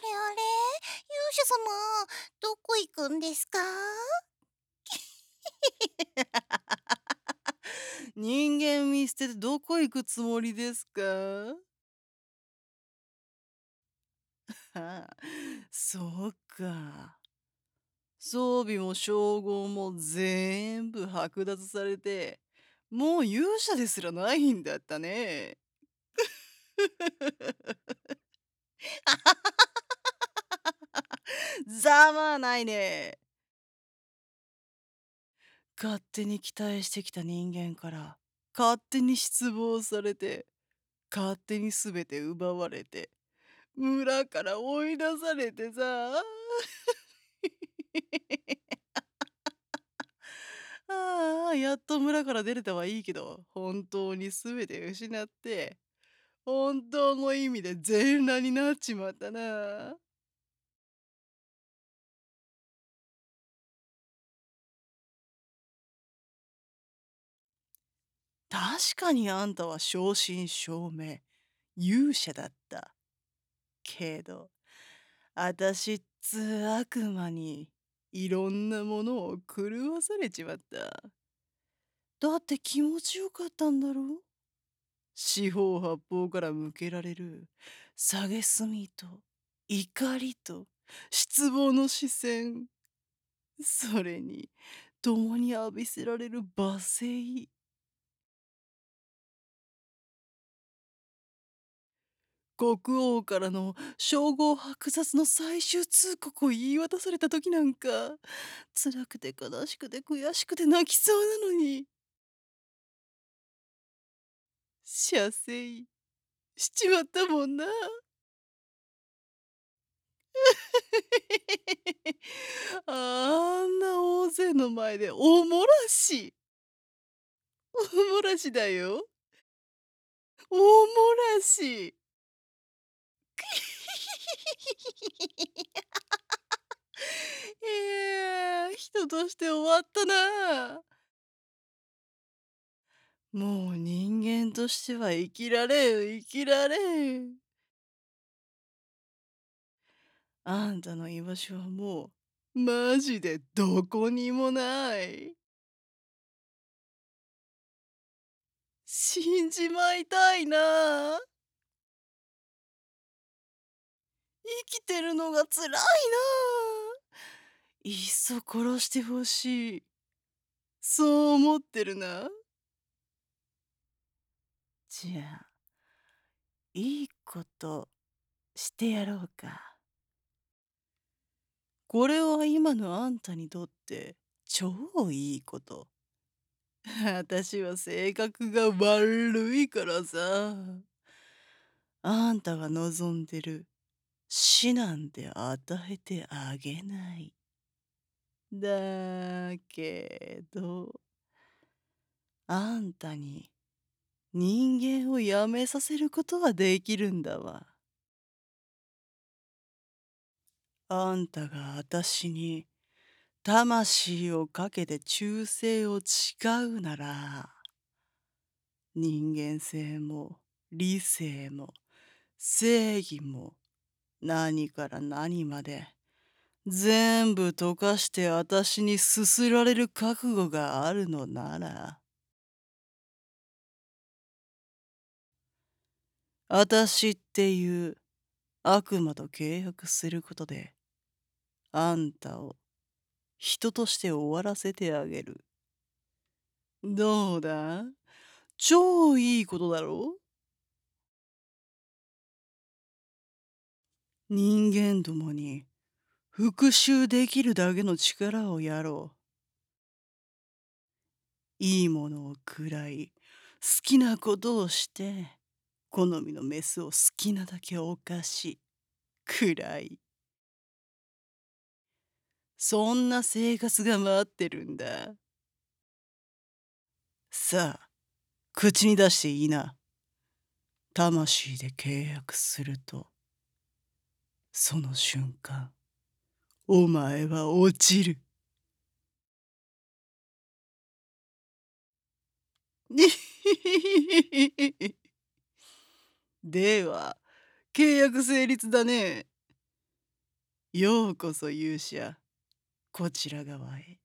れあれ、勇者様、どこ行くんですか？ 人間見捨ててどこ行くつもりですか？はあ、そうか。装備も称号も全部剥奪されて、もう勇者ですらないんだったね。ざまあないね。勝手に期待してきた人間から勝手に失望されて、勝手に全て奪われて、村から追い出されてさ。ああ、やっと村から出れたはいいけど、本当に全て失って、本当の意味で全裸になっちまったな。確かにあんたは正真正銘、勇者だった。けど、あたしっつう悪魔にいろんなものを狂わされちまった。だって気持ちよかったんだろ？四方八方から向けられる蔑と怒りと失望の視線、それに共に浴びせられる罵声、国王からの称号剥奪の最終通告を言い渡された時なんか、辛くて悲しくて悔しくて泣きそうなのに、射精しちまったもんな。あんな大勢の前でおもらし。おもらしだよ。おもらし。いや、人として終わったな。もう人間としては生きられん、生きられん。あんたの居場所はもう、マジでどこにもない。死んじまいたいな。生きてるのが辛いな。いっそ殺してほしい。そう思ってるな。じゃあ、いいことしてやろうか。これは今のあんたにとって超いいこと。私は性格が悪いからさ。あんたが望んでる死なんて与えてあげない。だけど、あんたに人間をやめさせることはできるんだわ。あんたが私に魂をかけて忠誠を誓うなら、人間性も理性も正義も何から何まで全部溶かして私にすすられる覚悟があるのなら、私っていう悪魔と契約することで、あんたを人として終わらせてあげる。どうだ？超いいことだろ？人間どもに復讐できるだけの力をやろう。いいものを食らい、好きなことをして、好みのメスを好きなだけ犯し、食らい。そんな生活が待ってるんだ。さあ、口に出していいな。魂で契約すると、その瞬間、お前は落ちる。では、契約成立だね。 ようこそ勇者、こちら側へ。